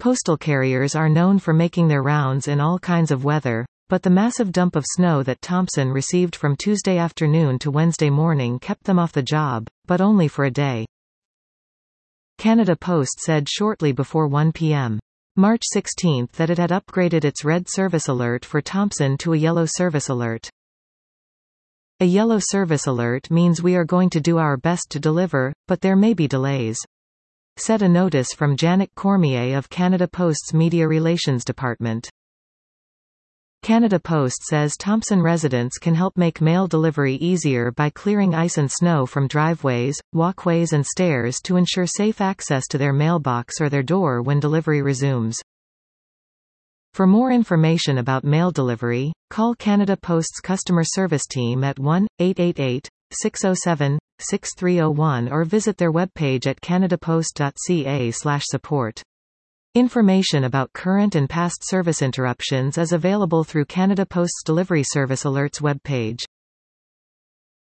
Postal carriers are known for making their rounds in all kinds of weather, but the massive dump of snow that Thompson received from Tuesday afternoon to Wednesday morning kept them off the job, but only for a day. Canada Post said shortly before 1 p.m. March 16 that it had upgraded its red service alert for Thompson to a yellow service alert. A yellow service alert means we are going to do our best to deliver, but there may be delays, said a notice from Janet Cormier of Canada Post's Media Relations Department. Canada Post says Thompson residents can help make mail delivery easier by clearing ice and snow from driveways, walkways and stairs to ensure safe access to their mailbox or their door when delivery resumes. For more information about mail delivery, call Canada Post's customer service team at 1-888-607-6301 or visit their webpage at canadapost.ca/support. Information about current and past service interruptions is available through Canada Post's Delivery Service Alerts webpage.